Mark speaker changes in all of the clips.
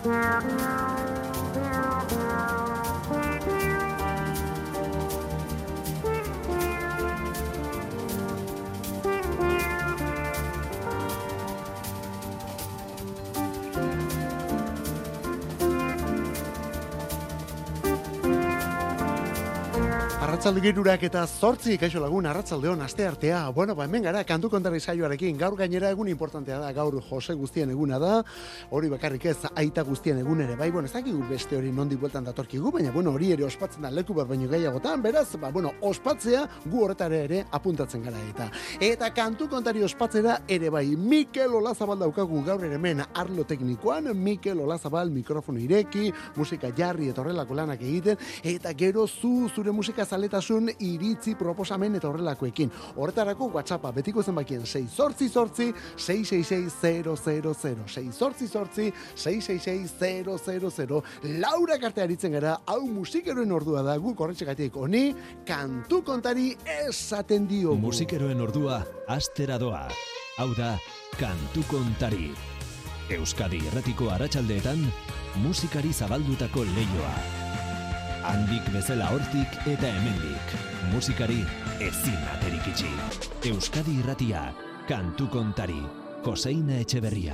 Speaker 1: Arratsalde girurak eta 8 kaixo lagun arratsaldeon asteartea. Bueno, hemen gara kantu kontari saioarekin. Gaur gainera egun importantea da. Gaur Jose guztien eguna da. Hori bakarrik ez, aita guztien egun ere. Bai, bueno, ez dakigu beste hori nondik bueltan datorkigu, baina bueno, hori ere ospatzen da leku bat baino gehiagotan. Beraz, ospatzea gu horretara ere apuntatzen gara eta kantu kontari ospatzera ere bai. Mikel Olazabal daukagu gaur ere hemen arlo teknikoan. Mikel Olazabal mikrofono ireki, musika jarri eta horrelako lanak egiten eta gero zure musika zaletasun iritzi proposamen eta horrelakoekin. Horretarako WhatsAppa betiko zenbakien 688 666000 688 666000 Laura Karte aritzen gara, hau musikeroen ordua da, guk horretxegatik honi kantu kontari esaten diogu.
Speaker 2: Musikeroen ordua astera doa. Hau da kantu kontari. Euskadi Irratiko arratsaldeetan musikari zabaldutako leioa. Handik bezala hortik eta hemendik. Musikari ezin aterik itxi. Euskadi Irratia, kantu kontari. Joseina Etxeberria.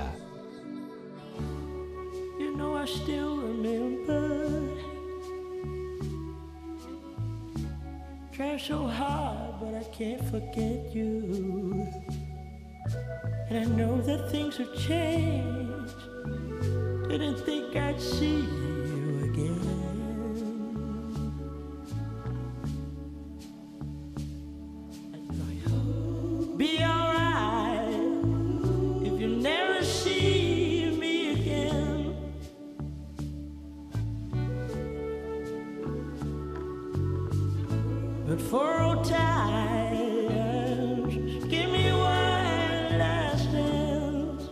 Speaker 3: You know I still remember. Try so hard but I can't forget you. And I know that things have changed. Didn't think I'd see you again. Be alright if you never see me again. But for old times, give me one last dance.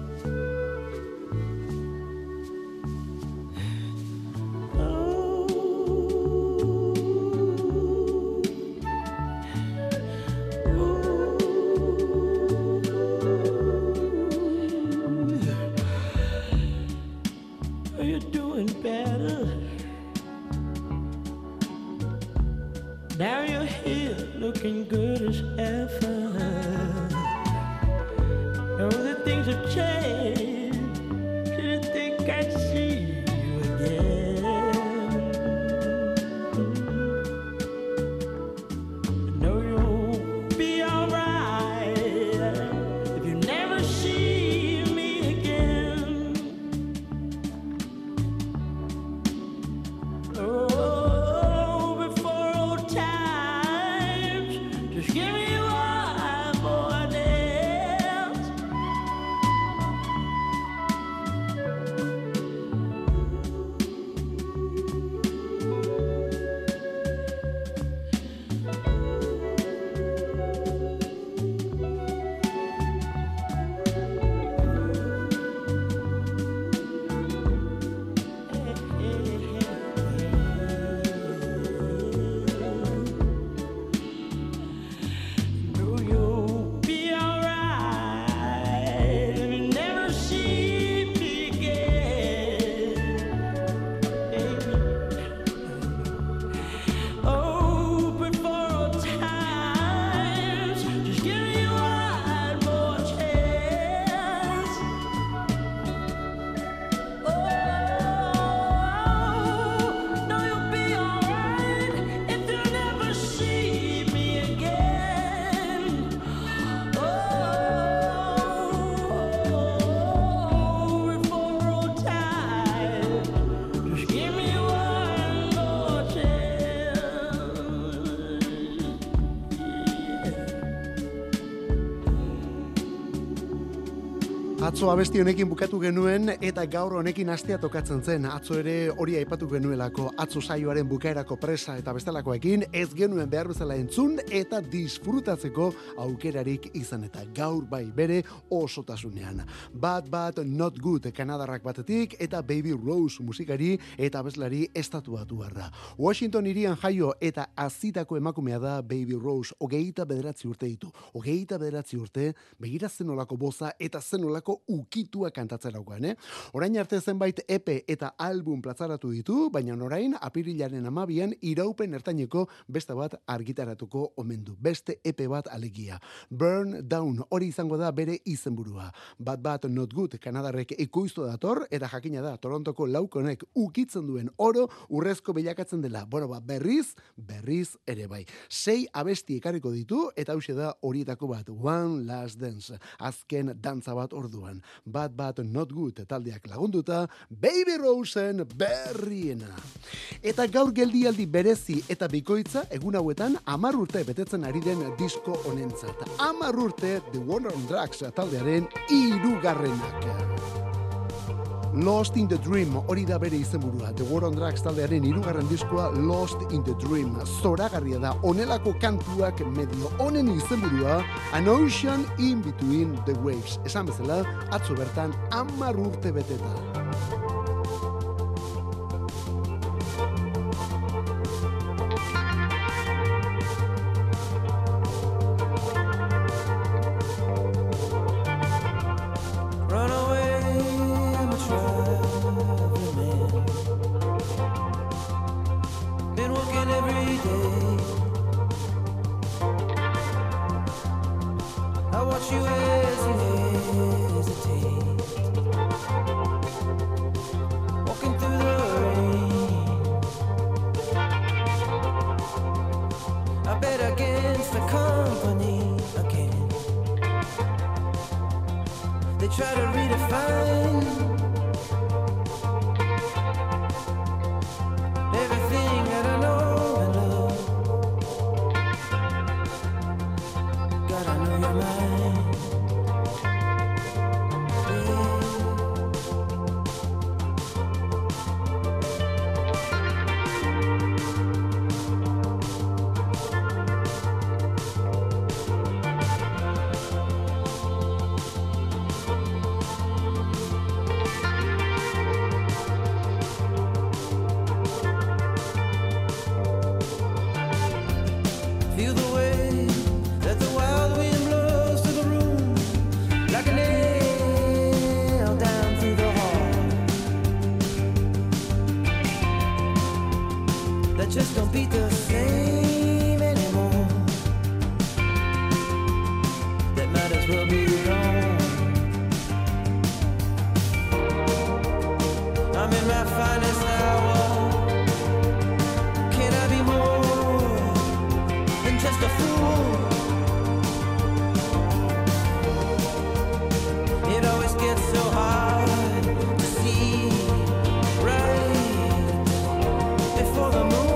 Speaker 3: Oh, you're doing better. Now you're here looking good as ever. Know that things have changed. Didn't think I'd see you again. I know you'll be alright if you never see me again. Oh, before old times, just give me one more dance. Know you'll be alright if you never see me again. Oh, but for old times, just give me one more chance. Oh, no, you'll be alright if you never see me again. Oh, before old times, just give me one more chance.
Speaker 1: Atzo abesti honekin bukatu genuen eta gaur honekin astea tokatzen zen. Atzo ere hori aipatu genuelako. Atzo saioaren bukaerako presa eta bestelakoekin ez genuen behar bezala entzun eta disfrutatzeko aukerarik izan eta gaur bai bere osotasunean. Bad Not Good kanadarrak batetik eta Baby Rose musikari eta abeslari estatuatuarra. Washington hirian jaio eta hazitako emakumea da Baby Rose. 29 urte ditu. 29 urte, begira zenolako boza eta zenolako nolako ukitua kantatzen daukan, Orain arte zenbait EP eta album plazaratu ditu, baina orain apirilaren 12an iraupen ertaineko beste bat argitaratuko omen du. Beste EP bat alegia. Burn Down, hori izango da bere izenburua. Bad Not Good Kanadarrek ekoiztu dator, eta jakina da Torontoko laukonek ukitzen duen oro urrezko bilakatzen dela. Berriz ere bai. 6 abesti ekarriko ditu, eta hauxe da horietako bat, One Last Dance, azken dantza bat orduan. Bad Not Good taldeak lagunduta, Baby Rosen berriena. Eta gaur geldialdi berezi eta bikoitza egun hauetan 10 urte betetzen ari den disko honentzat. 10 urte The War on Drugs taldearen 3. Lost in the Dream, hori da bere izenburua. The War on Drugs taldearen 3. diskoa Lost in the Dream. Zoragarria da, onelako kantuak medio honen izenburua An Ocean in Between the Waves. Esan bezala, atzo bertan 10 urte beteta.
Speaker 3: Try to redefine everything that I know and love. God, I know you're mine. Feel the way that the wild wind blows through the room, like a nail down through the heart, that just don't beat the same anymore, that might as well be gone. I'm in my finest hour. Can I be more than just a fool? It always gets so hard to see right before the moon.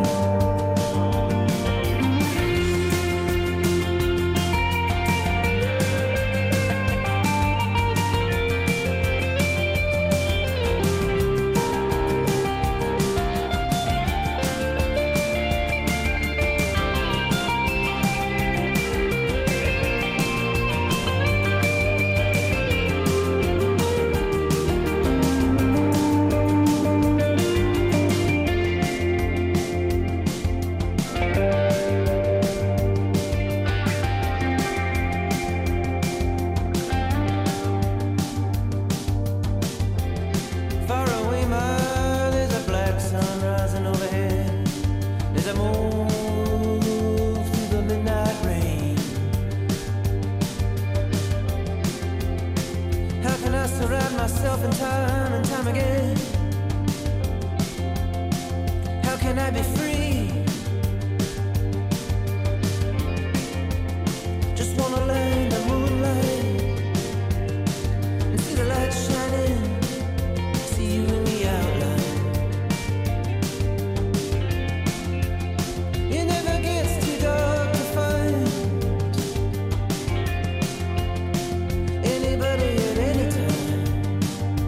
Speaker 3: Far away, there's a black sun rising overhead as I move through the midnight rain. How can I surround myself in time and time again? How can I be free? Just wanna learn the moonlight and see the light shining. See you in the outline. It never gets too dark to find anybody at any time.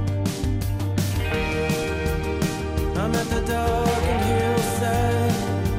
Speaker 3: I'm at the dark and hillside,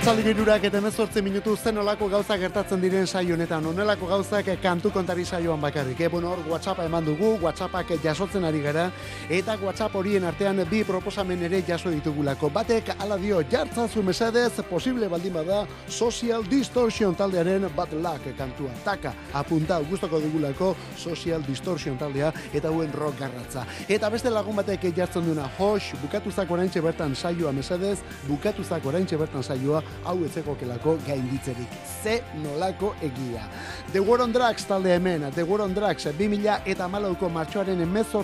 Speaker 1: Arratzalde girurak eta 18 minutu zen olako gauza gertatzen diren saio honetan. Honelako gauzak kantu kontari saioan bakarrik. Bueno, hor WhatsAppa eman dugu, WhatsAppak jasotzen ari gara, eta WhatsApp horien artean bi proposamen ere jaso ditugulako. Batek ala dio, jartzazu mesedez, posible baldin bada, Social Distortion taldearen Bad Luck kantua. Taka, apunta, gustoko dugulako Social Distortion taldea, eta hauen rock garratza. Eta beste lagun batek jartzen duena, hox, bukatuzak oraintxe bertan saioa mesedez, bukatuzak oraintxe bertan saioa, hau etzekokelako gainditzerik. Ze nolako egia. The War on Drugs talde hemen, The War on Drugs 2014ko martxoaren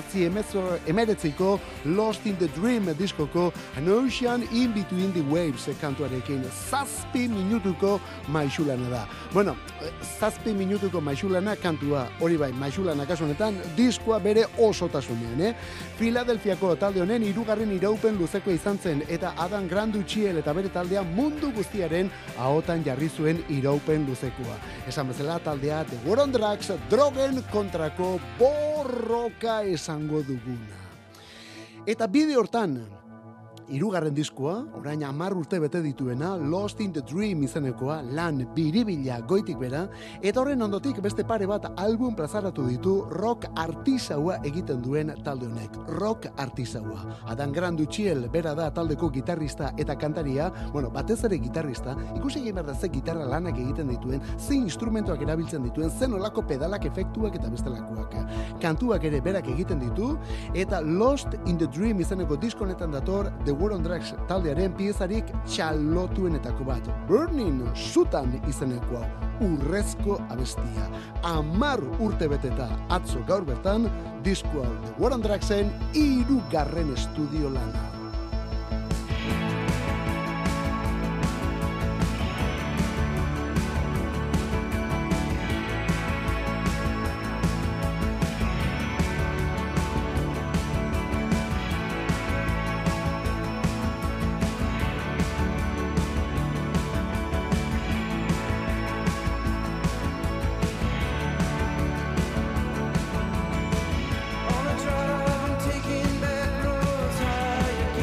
Speaker 1: 19 Lost in the Dream diskoko An Ocean in Between the Waves kantuarekin 7 minutuko maixulana da. Bueno, 7 minutuko maixulana kantua, hori bai, maixulana kasu honetan, diskoa bere osotasunean, Filadelfiako talde honen 3. iraupen luzeko izan zen, eta Adam Granduciel eta bere taldea mundu guztiaren ahotan jarri zuen iraupen luzekoa. Esan bezala taldea The War on Drugs, drogen kontrako borroka esango duguna. Eta bideo hortan, 3. diskoa, orain 10 urte bete dituena, Lost in the Dream izenekoa, lan biribila goitik bera, eta horren ondotik beste pare bat album plazaratu ditu rock artisaua egiten duen talde honek. Rock artisaua. Adam Granduciel bera da taldeko gitarrista eta kantaria, bueno, batez ere gitarrista, ikusi egin behar da ze gitarra lanak egiten dituen, ze instrumentoak erabiltzen dituen, zen olako pedalak, efektuak eta bestelakoak. Kantuak ere berak egiten ditu, eta Lost in the Dream izeneko diskonetan dator The War on Drugs taldearen piezarik txalotuenetako bat. Burning, sutan izenekoa, urrezko abestia. 10 urte beteta atzo gaur bertan, diskoa The War on Drugsen 3. estudio lana.
Speaker 4: Taking back roads high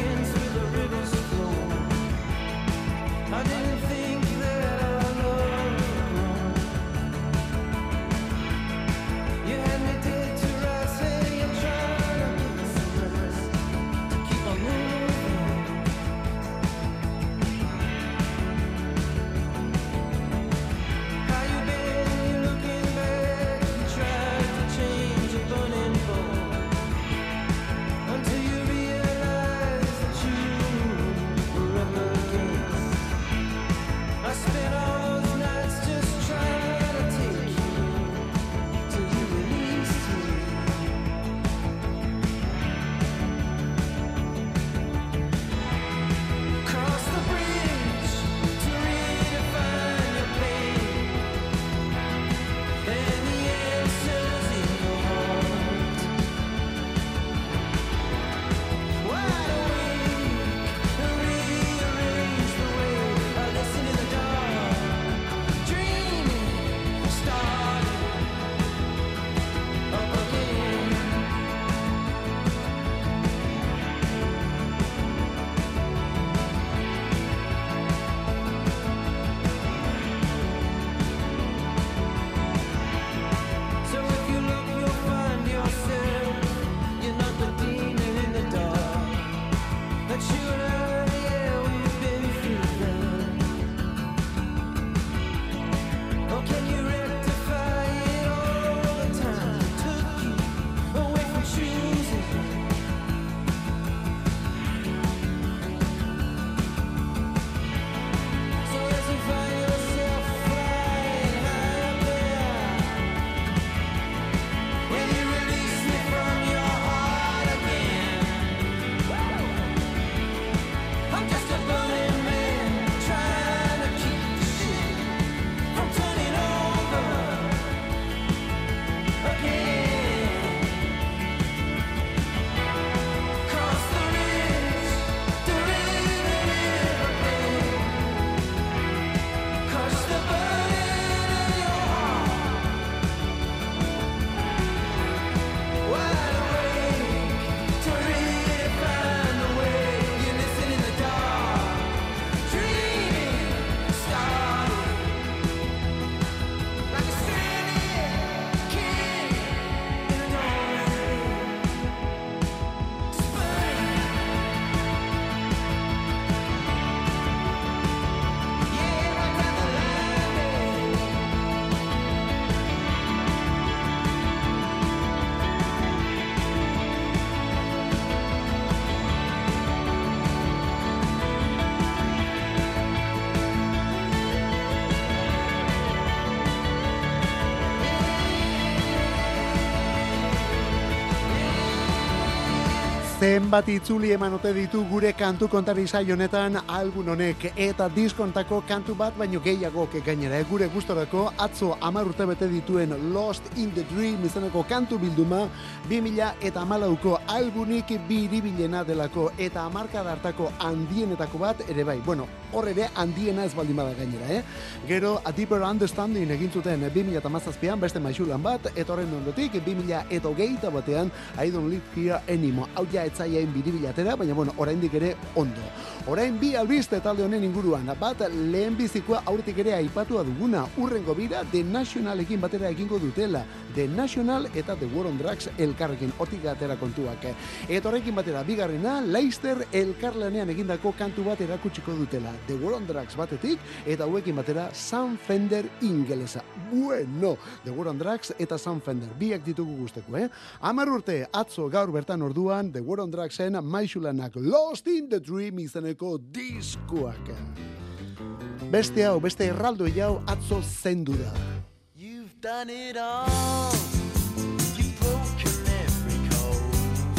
Speaker 1: Zenbat itzuli eman ote ditu gure kantu kontari saio honetan album honek eta diskontako kantu bat baino gehiago gainera gure gustorako atzo 10 urte bete dituen Lost in the Dream izeneko kantu bilduma 2014ko albunik biribilena delako eta hamarkada hartako handienetako bat ere bai. Bueno, hor ere handiena ez baldin bada gainera, Gero A Deeper Understanding egin zuten 2017an beste maixulan bat eta horren ondotik 2021 batean I Don't Live Here Anymore. Hau ja etzaien biribilatera, baina bueno, oraindik ere ondo. Orain bi albiste talde honen inguruan, bat lehenbizikoa aurretik ere aipatua duguna, urrengo bira The Nationalekin batera egingo dutela. The National eta The War on Drugs elkarrekin, hortik atera kontuak. Eta horrekin batera, bigarrena, Leicester elkarlanean egindako kantu bat erakutsiko dutela. The War on Drugs batetik, eta hauekin batera Sam Fender ingelesa. Bueno, The War on Drugs eta Sam Fender, biak ditugu guzteko, 10 urte, atzo gaur bertan orduan, The War on Drugsen maixulanak Lost in the Dream izeneko diskoak. Beste hau, beste erraldo jau atzo zendu da.
Speaker 3: You've done it all. You've broken every code.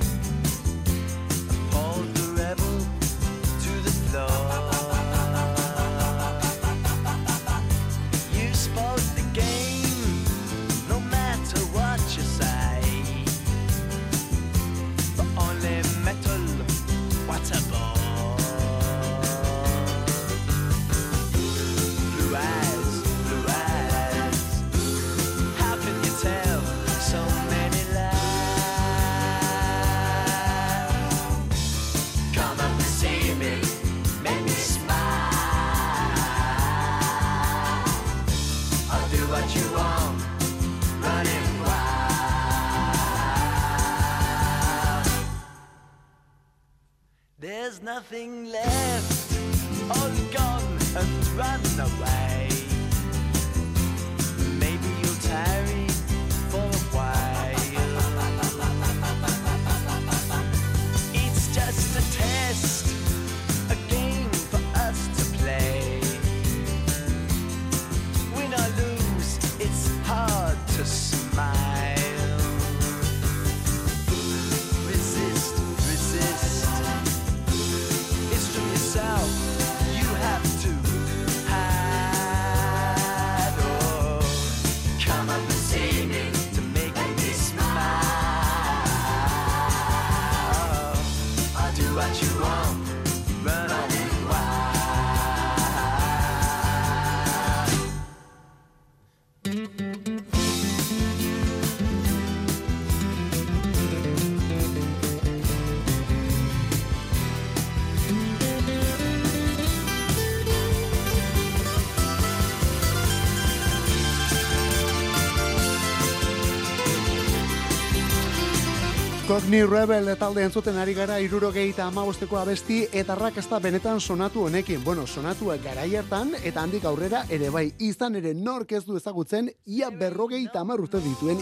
Speaker 3: Pulled the rebel to the floor. You spoke the game, no matter what you say. But only metal, what a bore. Blue eyes, blue eyes. How can you tell so many lies? Come up and see me, make me smile. I'll do what you want, running wild. There's nothing left, all gone and run away. Maybe you'll tarry for a while. It's just a test, a game for us to play. Win or lose, it's hard to smile. Resist, resist. It's from yourself you have to hide. Oh, come up and see me to make me smile. I'll do what you want, running wild.
Speaker 1: Cockney Rebel talde entzuten ari gara 75ko abesti eta arrakasta benetan sonatu honekin. Bueno, sonatua garai hartan eta handik aurrera ere bai. Izan ere nork ez du ezagutzen ia 50 urte dituen,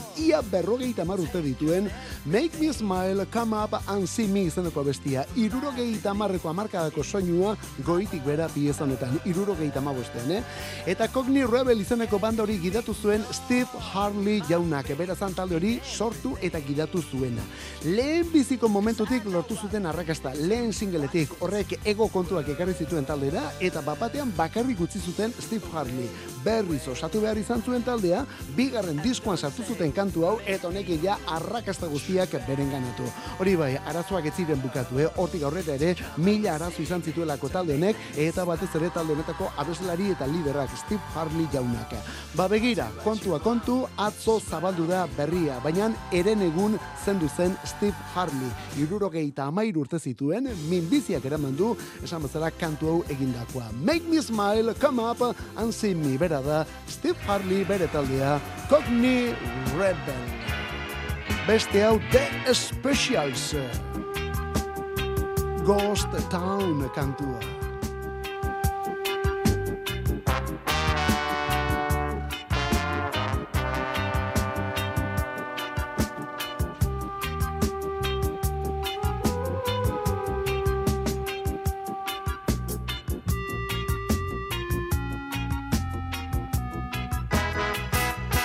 Speaker 1: Make Me Smile, Come Up and See Me izeneko abestia. 70ko hamarkadako soinua goitik bera pieza honetan, 75ean, Eta Cockney Rebel izeneko banda hori gidatu zuen Steve Harley jaunak, berazan talde hori sortu eta gidatu zuena. Lehen biziko momentutik lortu zuten arrakasta, lehen singletik, horrek ego kontuak ekarri zituen taldera, eta bapatean bakarrik utzi zuten Steve Harley. Berriz osatu behar izan zuen taldea, bigarren diskoan sartu zuten kantu hau, eta honek ja arrakasta guztiak berenganatu. Hori bai, arazoak ez ziren bukatu, hortik aurrera ere, 1000 arazo izan zituelako talde honek, eta batez ere talde honetako abeslari eta liderak Steve Harley jaunak. Ba begira, kontua kontu, atzo zabaldu da berria, baina eren egun zendu zen Steve Harley, 73 urte zituen, minbiziak eraman du, esan bezala kantu hau egindakoa. Make Me Smile, Come Up and See Me, bera da Steve Harley bere taldea, Cockney Rebel. Beste hau The Specials, Ghost Town kantua.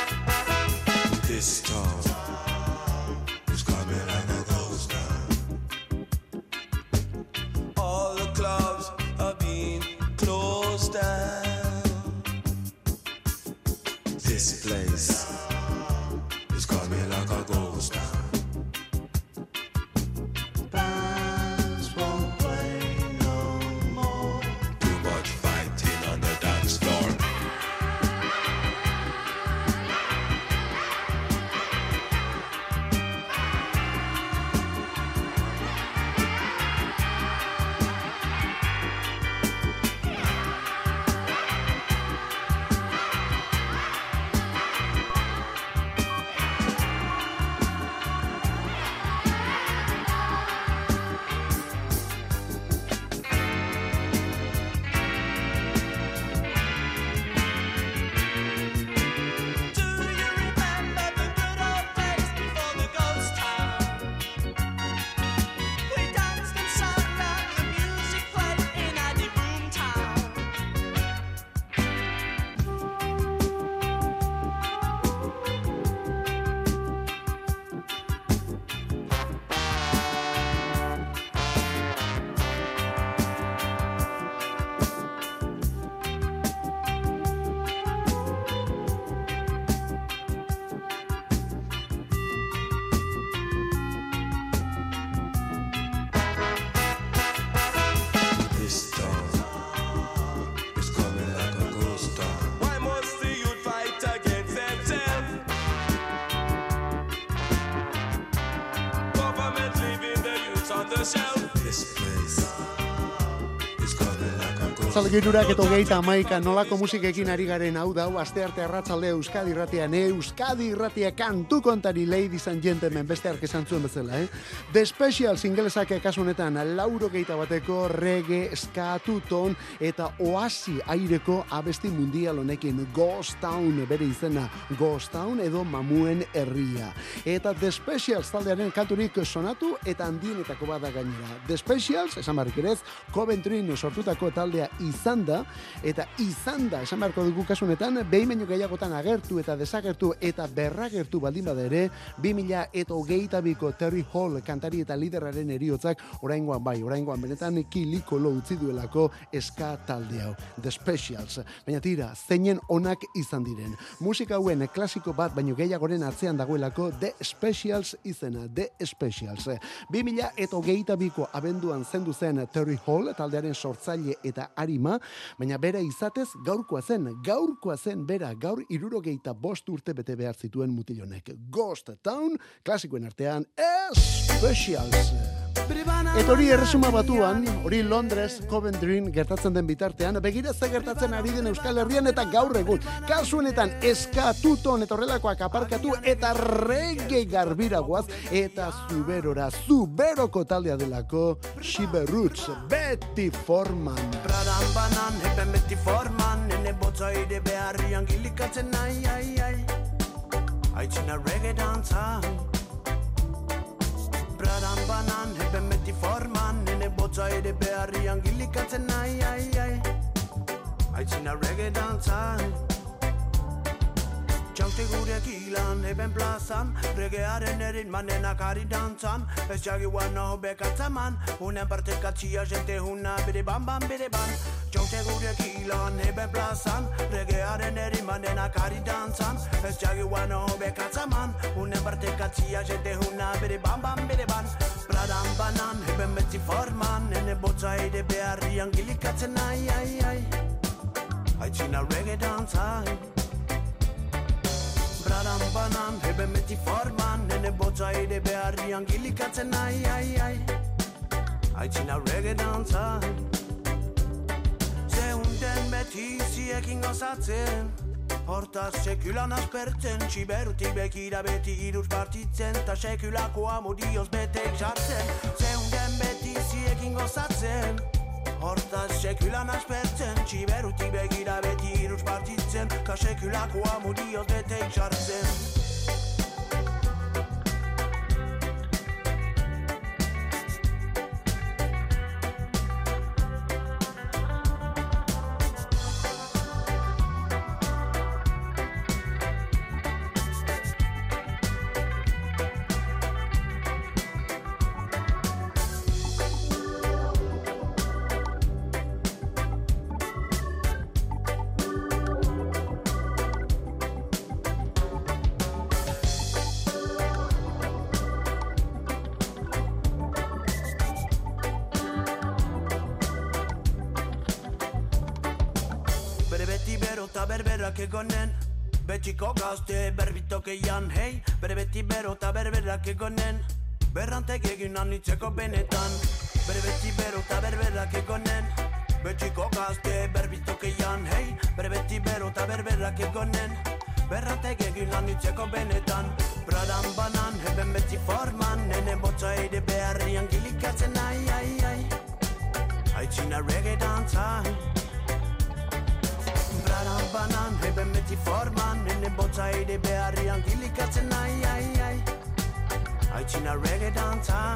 Speaker 4: This storm is coming like a ghost town.
Speaker 1: Arratzaldegirurak eta 31 nolako musikekin ari garen hau da, astearte arratsalde Euskadi Irratian, Euskadi Irratia kantu kontari, ladies and gentlemen, beste ark esan zuen bezala, The Specials ingelesak kasu honetan 80 bateko reggae, ska, tuton eta oasi aireko abesti mundial honekin, Ghost Town, bere izena, Ghost Town edo Mamuen herria. Eta The Specials taldearen kanturik sonatu eta handienetako bada gainera. The Specials, esan barrik ere, Coventryn sortutako taldea izan da, esan beharko dugu kasunetan, behin baino gehiagotan agertu eta desagertu eta berragertu baldin bada ere, 2022ko Terry Hall kantari eta liderraren heriotzak oraingoan benetan kilikolo utzi duelako eska talde hau, The Specials. Baina tira, zeinen onak izan diren. Musika hauen klasiko bat baino gehiagoren atzean dagoelako The Specials izena, The Specials. 2022ko abenduan zendu zen Terry Hall taldearen sortzaile eta arima, baina bera izatez gaurkoa zen bera, gaur 75 urte bete behar zituen mutilonek. Ghost Town, klasikoen artean, Specials. Eta hori erresuma batuan, hori Londres, Coventryn gertatzen den bitartean, begira ze gertatzen ari den Euskal Herrian eta gaur egun. Kasuenetan eska, tuton eta horrelakoak aparkatu eta reggae garbiragoaz eta zuberoko taldea delako Shiver Roots, Betty Foreman.
Speaker 4: Bradan banan, heben Betty Foreman, ene botzaide beharrian gilikatzen ai. Aitzina reggae danza. Bradan banan, heben Betty Foreman, ene botzaide beharrian gilikatzen ai. Aitzina reggae danza. Txauste gure kilan, heben plazan, regearen erin manenak ari dantzan, ez jagi guano bekatzaman, unen partekatzia jente huna bide ban. Txauste gure kilan, heben plazan, regearen erin manenak ari dantzan, ez jagi guano bekatzaman, unen partekatzia jente huna bide ban. Bradan banan, heben Betty Foreman, ene botzaide beharrian gilikatzen ai. Aitzina reggae dantzan. Bradan banan, heben Betty Foreman, nene botzaide beharrian gilikatzen ai. Aitzina reggae danza. Zeunden beti ziekin gozatzen, hortaz sekulan aspertzen, txiberuti bekira beti iruz partitzen, ta sekulako amodioz betek jartzen. Zeunden beti ziekin gozatzen, hortaz sekulan aspertzen, txiberuti begira beti iruz partitzen, ka sekulako amodioz betek jartzen. Berberak egonen, betxiko gazte berbitokeian, hei, bere beti bero eta berberak egonen, berrantek egin anitzeko benetan. Bere beti bero eta berberak egonen, betxiko gazte berbitokeian, hei, bere beti bero eta berberak egonen, berrantek egin anitzeko benetan. Bradan banan, heben Betty Foreman, nene botzaide beharrian gilikatzen ai. Aitzina reggae danza. Bradan banan, heben Betty Foreman, nene botzaide beharrian gilikatzen ai. Aitzina reggae danza.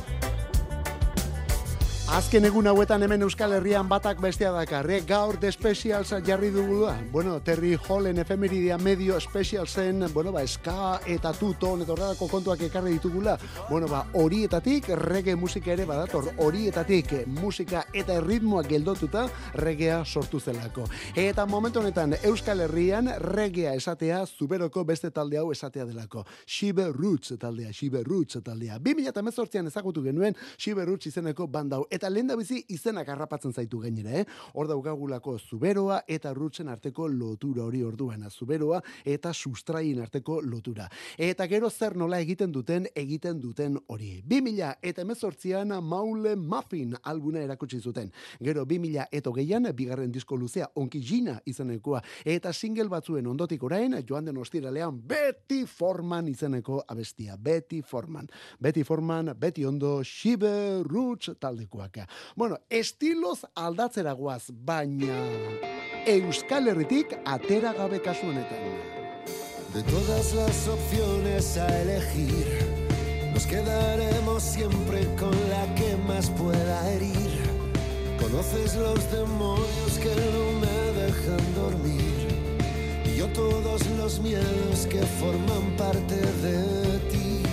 Speaker 1: Azken egun hauetan hemen Euskal Herrian batak bestea dakarre, gaur The Specials jarri dugula. Bueno, Terry Hallen efemeridia medio Specialsen, ska eta tuton eta horrelako kontuak ekarri ditugula. Horietatik reggae musika ere badator, horietatik musika eta erritmoak geldotuta reggaea sortu zelako. Eta momentu honetan Euskal Herrian reggaea esatea zuberoko beste talde hau esatea delako. Shiver Roots taldea. 2018an ezagutu genuen Shiver Roots izeneko banda hau. Eta lehen da bizi izenak harrapatzen zaitu gainera, Hor daukagulako Zuberoa eta Rutsen arteko lotura hori orduan, Zuberoa eta Sustraien arteko lotura. Eta gero zer nola egiten duten hori. 2018an Maule Muffin albuna erakutsi zuten. Gero 2008an bigarren disko luzea Onki Gina izenekoa eta single batzuen ondotik orain joan den ostiralean Betty Forman izeneko abestia. Betty Forman, Betty Ondo, Shibe, Roots taldekoak. Bueno, estiloz aldatzera goaz, baina Euskal Herritik atera gabe kasu honetan.
Speaker 5: De todas las opciones a elegir, nos quedaremos siempre con la que más pueda herir. Conoces los demonios que no me dejan dormir, y yo todos los miedos que forman parte de ti.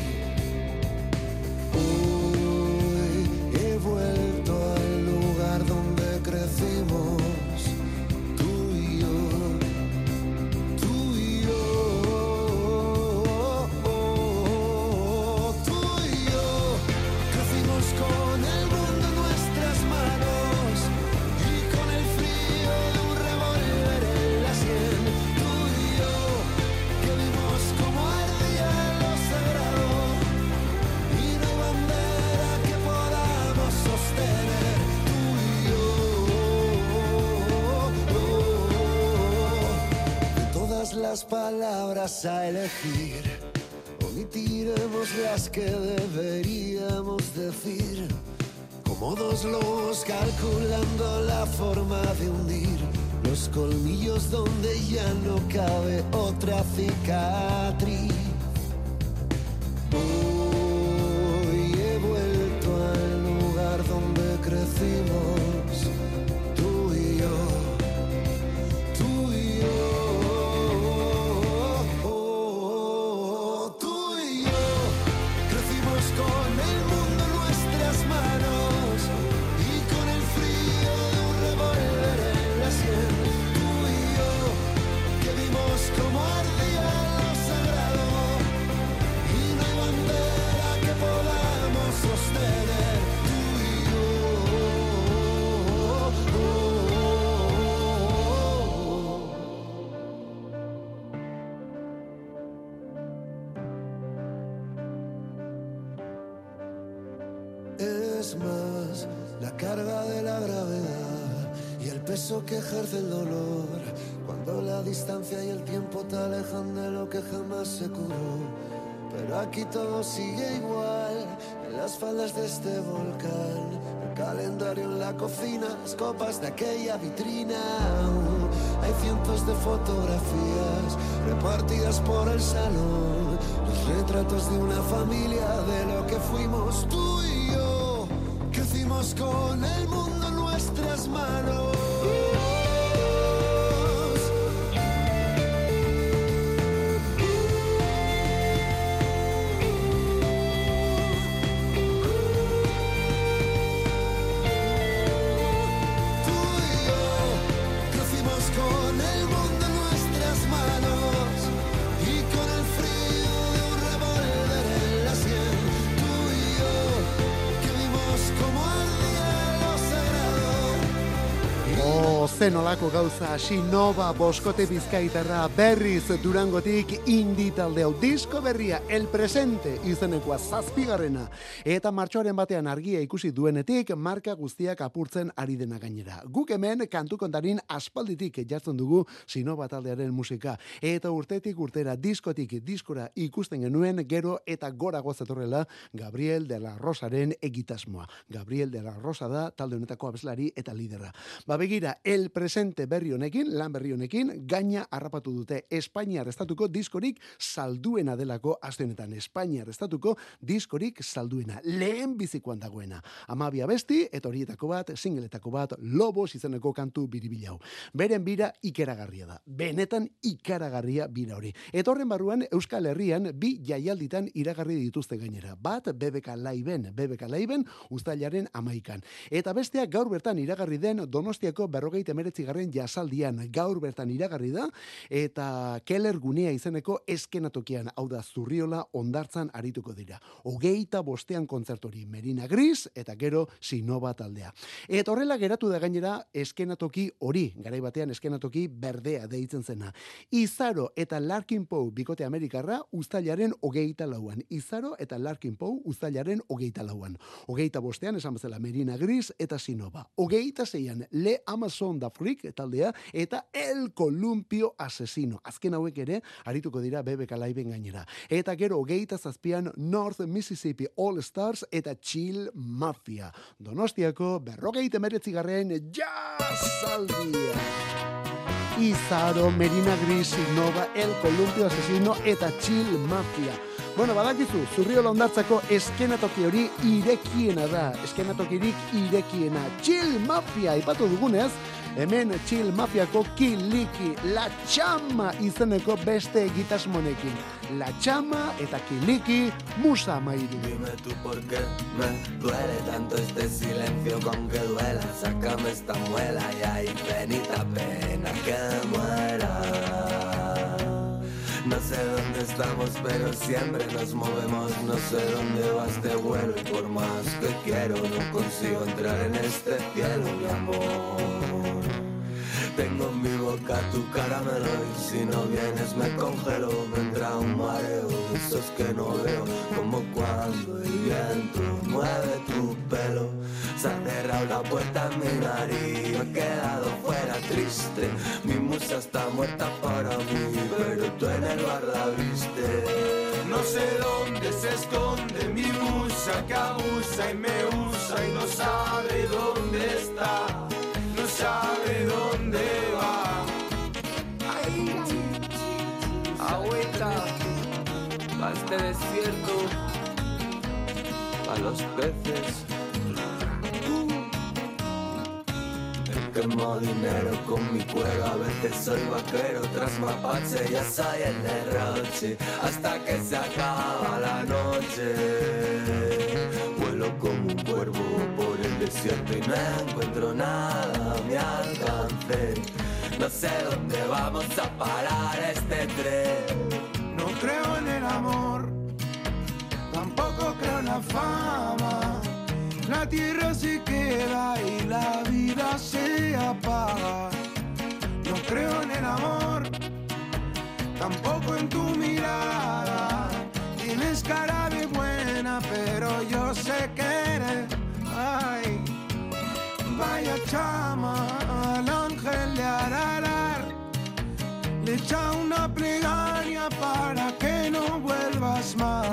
Speaker 5: Hoy he vuelto al lugar donde crecimos. Las palabras a elegir, omitiremos las que deberíamos decir, como dos lobos calculando la forma de hundir los colmillos donde ya no cabe otra cicatriz. Hoy he vuelto al lugar donde crecimos, tú y yo. Es más, la carga de la gravedad y el peso que ejerce el dolor, cuando la distancia y el tiempo te alejan de lo que jamás se curó. Pero aquí todo sigue igual, en las faldas de este volcán, el calendario en la cocina, las copas de aquella vitrina. Hay cientos de fotografías repartidas por el salón, los retratos de una familia, de lo que fuimos tú y yo. Crecimos con el mundo en nuestras manos.
Speaker 1: Zenolako gauza, Sinova, Boskote Bizkaitarra, berriz Durangotik indi taldeu, disko berria, El Presente izenekoa 7. Eta martxoaren batean argia ikusi duenetik, marka guztiak apurtzen ari dena gainera. Guk hemen kantu kontarin aspalditik jartzen dugu Sinova taldearen musika. Eta urtetik urtera, diskotik diskora ikusten genuen, gero eta gorago zetorrela Gabriel de la Rosaren egitasmoa. Gabriel de la Rosa da talde honetako abeslari eta lidera. Begira, El Presente berri honekin, lan berri honekin, gaina harrapatu dute Espainiar estatuko diskorik salduena delako aste honetan. Espainiar estatuko diskorik salduena. Lehen bizikoan dagoena. 12 abesti, eta horietako bat, singletako bat, Lobos izeneko kantu biribilau. Beren bira ikeragarria da. Benetan ikaragarria bira hori. Eta horren barruan, Euskal Herrian, 2 jaialditan iragarri dituzte gainera. Bat, BBK Liven, uztailaren 11an. Eta besteak gaur bertan iragarri den Donostiako 50 2019 jasaldian gaur bertan iragarri da, eta Keller gunea izeneko eskenatokian, hau da Zurriola hondartzan arituko dira. 25 kontzertori Merina Gris eta gero Sinova taldea. Eta horrela geratu da gainera eskenatoki hori, garai batean eskenatoki berdea deitzen zena. Izaro eta Larkin Poe bikote Amerikarra uztailaren 24an. Izaro eta Larkin Poe uztailaren 24an. 25ean esan bezala Merina Gris eta Sinova. 26an Le Amazon d'Afrique taldea eta El Columpio Asesino. Azken hauek ere arituko dira BBK Liveen gainera. Eta gero 27an North Mississippi All Stars eta Chill Mafia. Donostiako 59. jazzaldia. Izaro, Merina Gris, Sinova, El Columpio Asesino eta Chill Mafia. Bueno, badakizu, Zurriola hondartzako eskenatoki hori irekiena da. Eskenatokirik irekiena. Chill Mafia, ipatu dugunez, hemen Chill Mafiako Kiliki, La Chama izeneko beste egitasmonekin. La Chama eta Kiliki, Musa Amairu.
Speaker 6: Dime tú por qué me duele tanto este silencio con que duela. Sácame esta muela y hay penita pena que muera. No sé dónde estamos, pero siempre nos movemos. No sé dónde va este vuelo y por más que quiero no consigo entrar en este cielo, mi amor. Tengo en mi boca tu caramelo y si no vienes me congelo. Me entra un mareo de esos que no veo, como cuando el viento mueve tu pelo. Se ha cerrado la puerta en mi nariz, me he quedado fuera triste. Mi musa está muerta para mí, pero tú en el bar la viste.
Speaker 7: No sé dónde se esconde mi musa que abusa y me usa y no sabe dónde está, no sabe dónde va.
Speaker 6: Ay, agüita, pa' este desierto, pa' los peces. Quemo dinero con mi cuero, a veces soy vaquero, tras mapache ya soy el derroche, hasta que se acaba la noche. Vuelo como un cuervo por el desierto y no encuentro nada a mi alcance. No sé dónde vamos a parar este tren.
Speaker 7: No creo en el amor, tampoco creo en la fama. La tierra se queda y la vida se apaga. No creo en el amor, tampoco en tu mirada. Tienes cara de buena, pero yo sé que eres, ay, vaya chama, al ángel de Ararar. Le echa una plegaria para que no vuelvas más.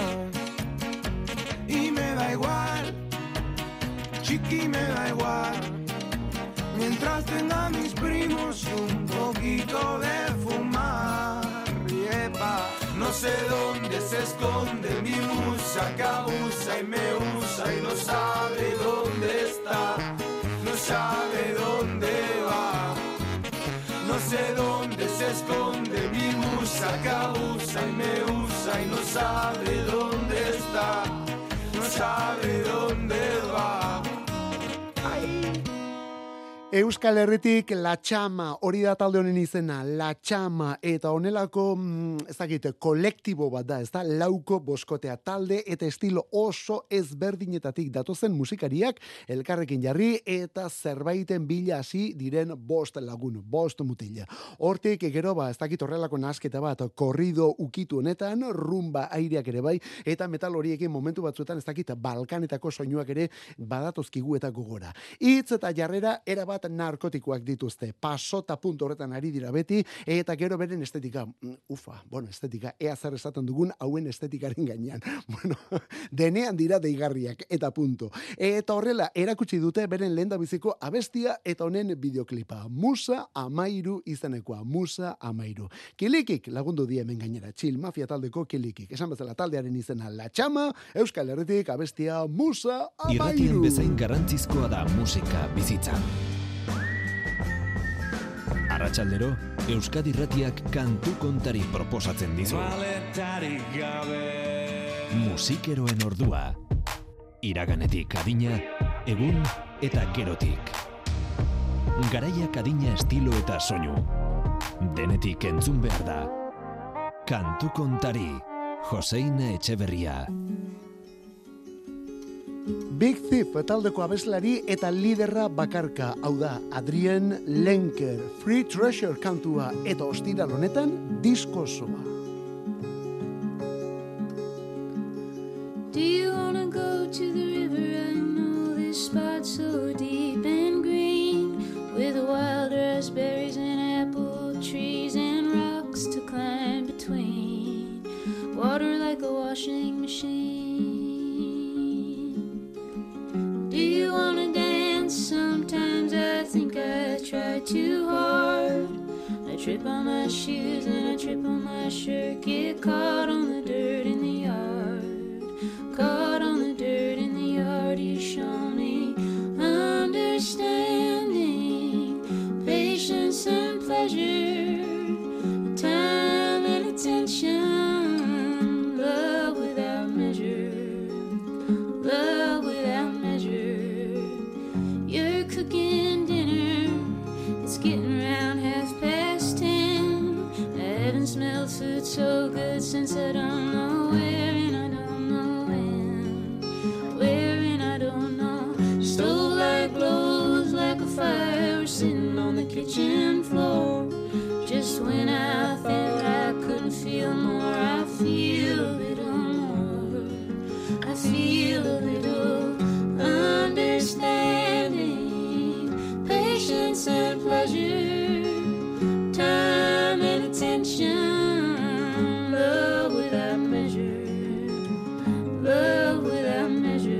Speaker 7: Y me da igual, chiqui, me da igual, mientras tenga mis primos un poquito de fumar. Yepa. No sé dónde se esconde mi musa que abusa y me usa y no sabe dónde está, no sabe dónde va. No sé dónde se esconde mi musa que abusa y me usa y no sabe dónde está, no sabe dónde va.
Speaker 1: Euskal Herritik La Chama, hori da talde honen izena, La Chama, eta honelako, ezagite, kolektibo bat da, ez da, lauko boskotea talde, eta estilo oso ezberdinetatik datozen musikariak, elkarrekin jarri, eta zerbaiten bila hasi diren bost lagun, bost mutila. Hortik, gero, ez dakit horrelako nasketa bat, korrido ukitu honetan, rumba aireak ere bai, eta metal horiekin momentu batzuetan, ez dakit, Balkanetako soinuak ere badatozkigu eta gogora. Hitz eta jarrera, erabat narkotikoak dituzte, pasota punto horretan ari dira beti, eta gero beren estetika, estetika, ea zer esaten dugun hauen estetikaren gainean. Bueno, denean dira deigarriak, eta punto. Eta horrela, erakutsi dute beren lehendabiziko abestia eta honen bideoklipa. Musa Amairu izenekoa, Musa Amairu. Kilikik lagundu die hemen gainera, Chill Mafia taldeko Kilikik. Esan bezala taldearen izena La Chama, Euskal Herritik abestia Musa Amairu.
Speaker 2: Irratien bezain garrantzizkoa da musika bizitzan. Arratsaldero, Euskadi Irratiak kantu kontari proposatzen dizu. Musikeroen ordua. Iraganetik adina, egun eta gerotik. Garaiak adina estilo eta soinu. Denetik entzun behar da. Kantu kontari, Joseina Etxeberria.
Speaker 1: Big Thief taldeko abeslari eta liderra bakarka, hau da Adrien Lenker, Free Treasure kantua eta ostiral honetan disko osoa.
Speaker 8: Do you wanna go to the river? I know this spot so deep and green, with wild raspberries and apple trees and rocks to climb between, water like a washing machine. Do you wanna dance? Sometimes I think I try too hard. I trip on my shoes and I trip on my shirt, get caught on the dirt in the yard. Caught on the dirt in the yard, you show me understanding, patience and pleasure, time and attention, love without measure, love without measure. You're cooking dinner, it's getting around 10:30. I haven't smelled food so good since I don't know where, and I don't know when, where, and I don't know. Stove light glows like a fire, we're sitting on the kitchen floor. Just when I thought I couldn't feel more, I feel a little more. I feel a little understanding, patience and pleasure, time and attention, love without measure, love without measure.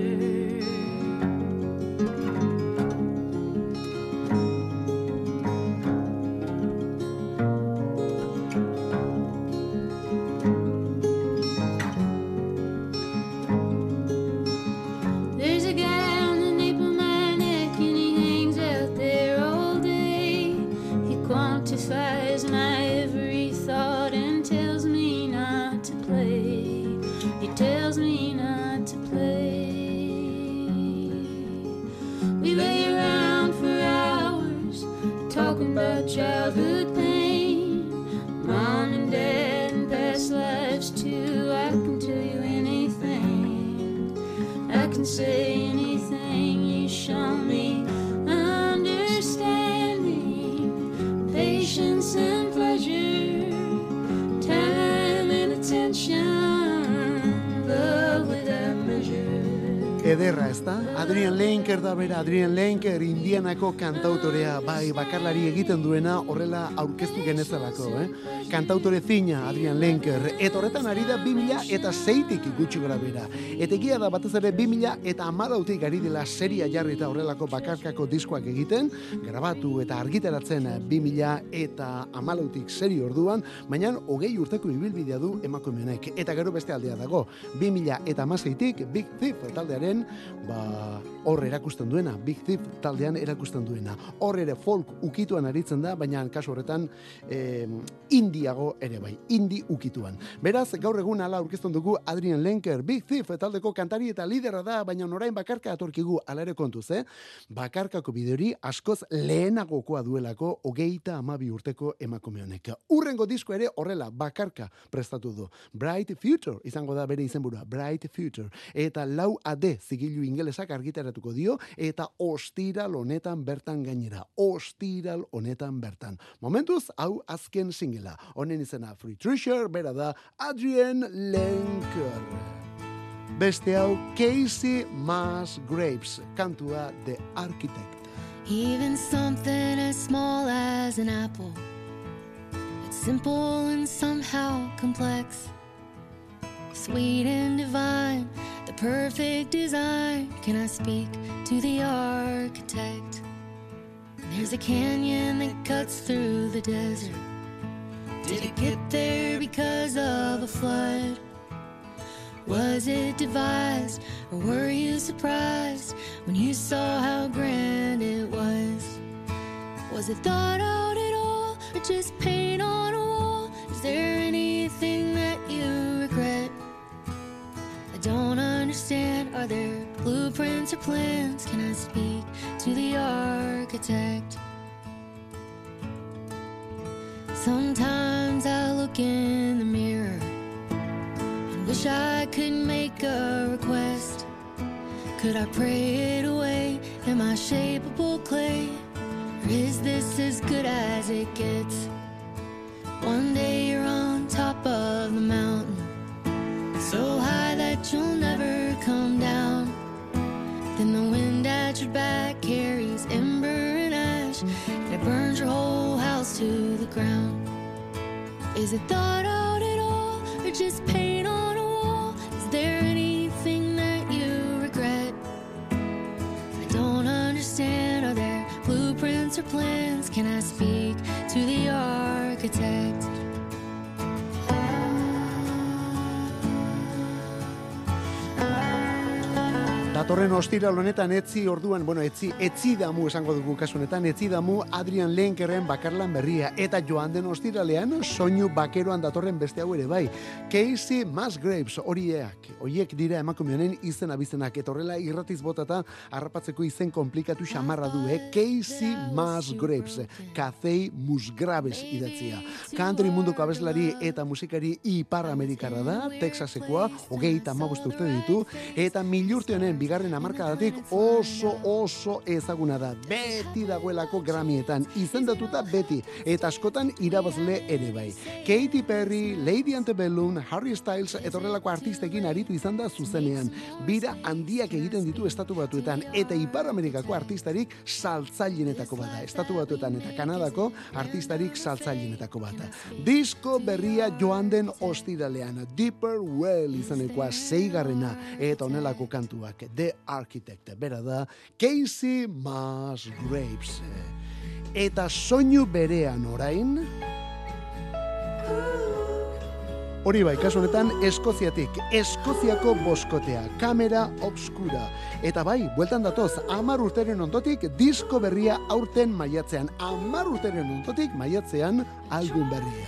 Speaker 8: There's a guy on the nape of my neck and he hangs out there all day. He quantifies my every thought and tells me not to play. He tells me not to play. We lay around for hours talking about childhood pain, mom and dad and past lives too. I can tell you anything, I can say anything. You show me understanding, patience and pleasure, time and attention, love without measure.
Speaker 1: Ederra, ez da? Adrien Lenker da bera, Adrien Lenker, Indianako kantautorea, bai, bakarlari egiten duena, horrela aurkeztu genezalako, Kantautore zina, Adrien Lenker, eta horretan ari da 2006-tik gutxi gora bera. Eta egia da batez ere 2014-tik ari dela seria jarri eta horrelako bakarkako diskoak egiten, grabatu eta argitaratzen 2014-tik seri orduan, baina 20 urteko ibilbidea du emakumenek. Eta gero beste aldea dago, 2016-tik Big Thief taldearen hor erakusten duena, Big Thief taldean erakusten duena. Hor ere folk ukituan aritzen da, baina kasu horretan indiago ere bai, indi ukituan. Beraz, gaur egun ala aurkezten dugu Adrien Lenker, Big Thief taldeko kantari eta liderra da, baina orain bakarka atorkigu ala ere kontuz, bakarkako bideori askoz lehenagokoa duelako 32 urteko emakume honek. Urrengo disko ere horrela bakarka prestatu du. Bright Future izango da bere izenburua, Bright Future. Eta 4 AD zigilu ingelesak argitaratuko dio, eta ostiral honetan bertan gainera. Ostiral honetan bertan. Momentuz, hau azken singela. Honen izena Free Treasure, bera da Adrien Lenker. Beste hau Casey Musgraves, kantua The Architect.
Speaker 8: Even something as small as an apple, it's simple and somehow complex, sweet and divine, the perfect design. Can I speak to the architect? There's a canyon that cuts through the desert. Did it get there because of a flood? Was it devised, or were you surprised when you saw how grand it was? Was it thought out at all, or just paint on a wall? Is there anything that you regret? I don't understand. Are there blueprints or plans? Can I speak to the architect? Sometimes I look in the mirror and wish I could make a request. Could I pray it away? Am I shapeable clay? Or is this as good as it gets? One day you're on top of the mountain, so high that you'll never come down. Then the wind at your back carries ember and ash, and it burns your whole house to the ground. Is it thought out at all, or just paint on a wall? Is there anything that you regret? I don't understand. Are there blueprints or plans? Can I speak to the architect?
Speaker 1: Datorren ostiral honetan etzi orduan, etzi damu esango dugu kasu honetan, etzi damu Adrian Lenkerren bakarlan berria, eta joan den ostiralean soinu bakeroan datorren beste hau ere bai. Casey Musgraves, horiek dira emakume honen izen abizenak, eta horrela irratiz botata harrapatzeko izen komplikatu xamarra du, Casey Musgraves, Casey Musgraves idatzia. Country munduko abeslari eta musikari ipar amerikarra da, Texasekoa, 35 urte ditu, eta milurte honen bigarren hamarkadatik oso ezaguna da. Beti dagoelako Grammyetan, izendatuta beti, eta askotan irabazle ere bai. Katy Perry, Lady Antebellum, Harry Styles, eta horrelako artistekin aritu izan da zuzenean. Bira handiak egiten ditu Estatu Batuetan, eta Ipar Amerikako artistarik saltzailenetako bada. Estatu Batuetan eta Kanadako artistarik saltzailenetako bata. Disko berria joan den ostiralean, Deeper Well izanekoa 6. eta honelako kantuak. The Architect, bera da, Casey Musgraves. Eta soinu berean orain, hori bai, kasu honetan, Eskoziako boskotea, Kamera Obskura. Eta bai, bueltan datoz, 10 urteren ondotik, disko berria aurten maiatzean. 10 urteren ondotik maiatzean, album berria.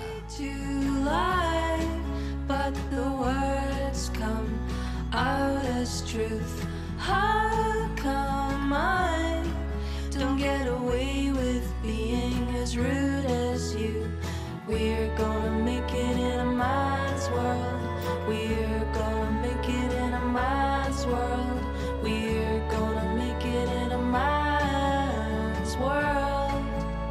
Speaker 9: But the words come out as truth. How come I don't get away with being as rude as you? We're gonna make it in a man's world. We're gonna make it in a man's world. We're gonna make it in a man's world.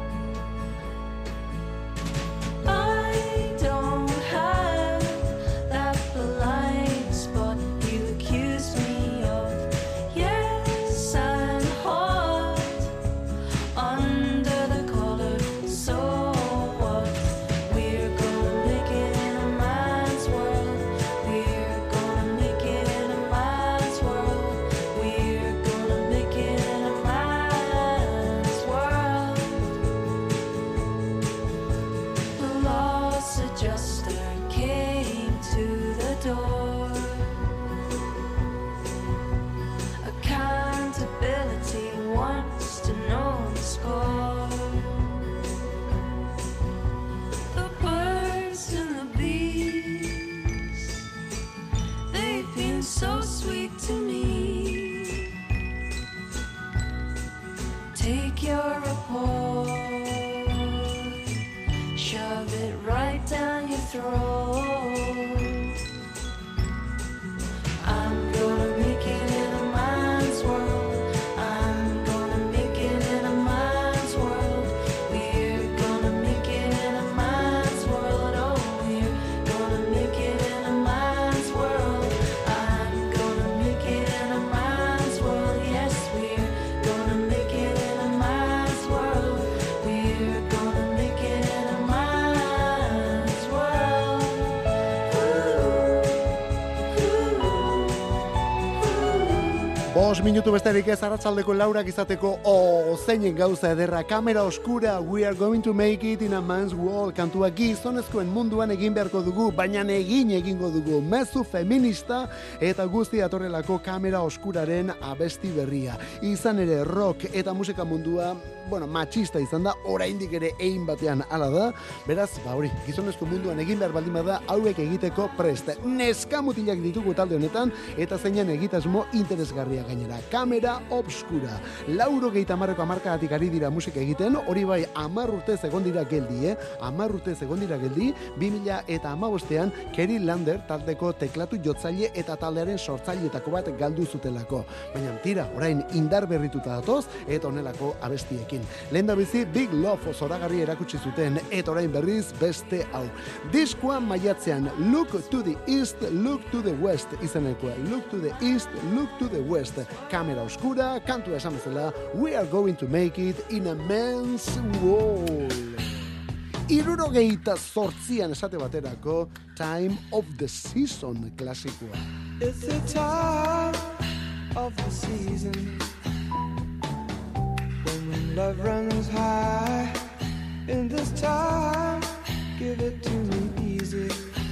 Speaker 9: I don't have that blind spot you accuse me of. Yes, I'm hot under the collar, so what? We're gonna make it in a man's world. We're gonna make it in a man's world. We're gonna make it in a man's world. The loss adjuster came to the door. Accountability wants to know the score. The birds and the bees, they've been so sweet to me. Take your report, shove it right down your throat. I'm gonna make it in a man's world. I'm gonna make it in a man's world. We're gonna make it in a man's world. Oh, we're gonna make it in a man's world. I'm gonna make it in a man's world. Yes, we're gonna make it in a man's world. We're gonna make it in a man's world.
Speaker 1: Bos minutu besterik ez arratsaldeko 4 izateko zeinen gauza ederra. Kamera Oskura, We are going to make it in a man's world. Kantua gizonezkoen munduan egin beharko dugu, baina egingo dugu. Mezu feminista eta guzti atorrelako Kamera Oskuraren abesti berria. Izan ere rock eta musika mundua, machista izan da, oraindik ere egin batean hala da. Beraz, hori, gizonezko munduan egin behar baldin bada, hauek egiteko prest. Neska mutilak ditugu talde honetan, eta zeinen egitasmo interesgarria gainera. gainera. Kamera obskura. 90ko hamarkadatik ari dira musika egiten, hori bai 10 urtez egon dira geldi, 10 urtez egon dira geldi, 2015ean Kerry Lander taldeko teklatu jotzaile eta taldearen sortzaileetako bat galdu zutelako. Baina tira, orain indar berrituta datoz eta honelako abestiekin. Lehendabizi Big Love zoragarri erakutsi zuten eta orain berriz beste hau. Diskoan maiatzean Look to the East, Look to the West izenekoa. Look to the East, Look to the West. Kamera oscura, kantua esan bezala, we are going to make it in a man's world. 78an esate baterako Time of the Season klasikoa.
Speaker 7: It's the time of the season when love runs high. In this time, give it to me easy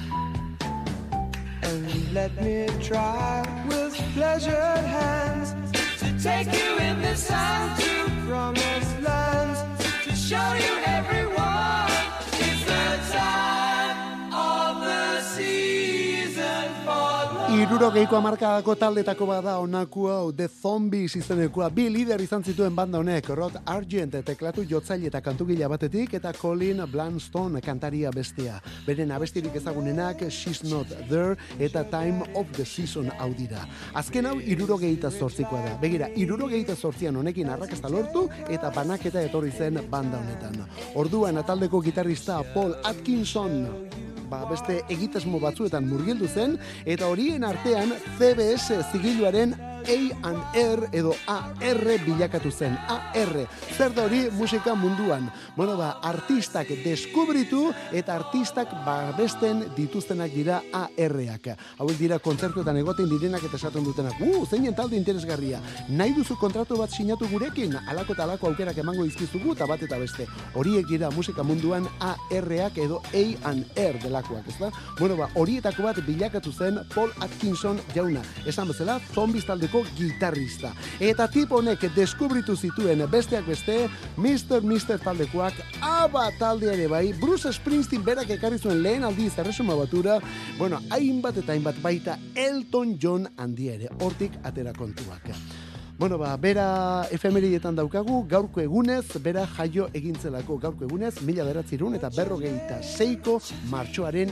Speaker 7: and let me try with pleasured hands to take you in this time to promised lands, to show you everyone it's the time of the season for love.
Speaker 1: 60ko hamarkadako taldetako bada honaku hau, The Zombies izenekoa. Bi lider izan zituen banda honek, Rod Argent teklatu jotzaile eta kantugila batetik eta Colin Blunstone kantaria bestea. Beren abestirik ezagunenak She's Not There eta Time of the Season hau dira. Azken hau 78koa da. Begira, 78an honekin arrakasta lortu eta banaketa etorri zen banda honetan. Orduan taldeko gitarrista Paul Atkinson beste egitasmo batzuetan murgildu zen, eta horien artean CBS zigiluaren A&R edo AR bilakatu zen. AR, zer da hori musika munduan? Bueno, artistak deskubritu eta artistak besten dituztenak dira AR-ak. Hauek dira kontzertuetan egoten direnak eta esaten dutenak, zeinen talde interesgarria, nahi duzu kontratu bat sinatu gurekin, alako eta alako aukerak emango izkizugu eta bat eta beste. Horiek dira musika munduan AR-ak edo A&R delakoak, ez da? Bueno, horietako bat bilakatu zen Paul Atkinson jauna. Esan bezala, Zombies taldeko gitarrista. Eta tipo honek deskubritu zituen besteak beste, Mr. taldekoak, ABBA taldea ere bai, Bruce Springsteen berak ekarri zuen lehen aldiz erresuma batura, bueno, hainbat eta hainbat baita Elton John handia ere, hortik atera kontuak. Bueno, bera efemerietan daukagu, gaurko egunez, bera jaio egintzelako gaurko egunez, 1946ko martxoaren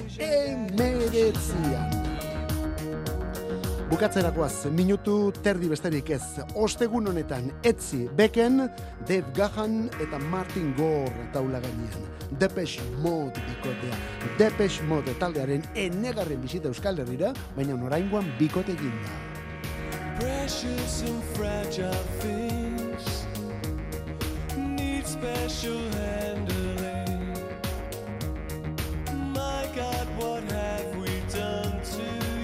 Speaker 1: 19. Bukatzerakoaz, minutu terdi besterik ez. Ostegun honetan, Etzi Beken, Dave Gahan eta Martin Gore taula gainean. Depeche Mode bikotea. Depeche Mode taldearen enegarren bisita Euskal Herrira, baina oraingoan bikote egin da.
Speaker 10: Precious and fragile things need special handling. My God, what have we done to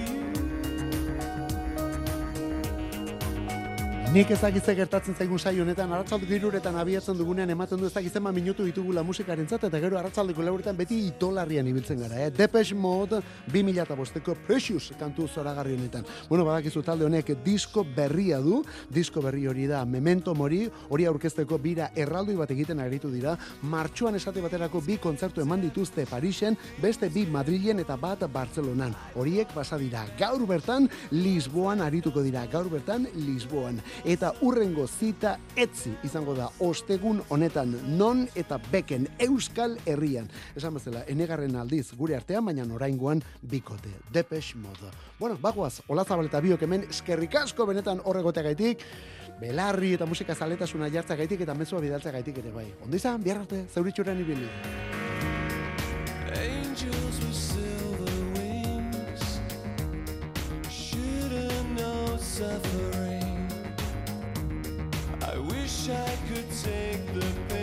Speaker 1: Nik ezagitze gertatzen zaigun saio honetan, arratsaldeko 3 abiatzen dugunean ematen du ezagitzema minutu ditugula musikarentzat, eta gero arratsaldeko 4 beti itolarrian ibiltzen gara. Depeche Mode 2005ko Precious kantu zoragarri honetan. Bueno, badakizu talde honek disko berria du, disko berri hori da Memento Mori, hori aurkezteko bira erraldoi bat egiten aritu dira, martxoan esate baterako 2 kontzertu eman dituzte Parisen, beste 2 Madrilen eta bat Bartzelonan. Horiek pasa dira. Gaur bertan Lisboan arituko dira. Eta urrengo zita Etzi izango da ostegun honetan non eta Beken Euskal Herrian. Esan bezala, enegarren aldiz gure artean, baina oraingoan bikote. Depeche Mode. Bueno, bagoaz, Olazabal eta biok hemen eskerrik asko benetan horregoteagaitik, belarri eta musika zaletasuna jartzagaitik eta mezua bidaltzagaitik ere bai. Ondo izan, bihar arte, zeuritxuran ibili.
Speaker 10: Angels with silver wings shouldn't know suffering. I wish I could take the pain.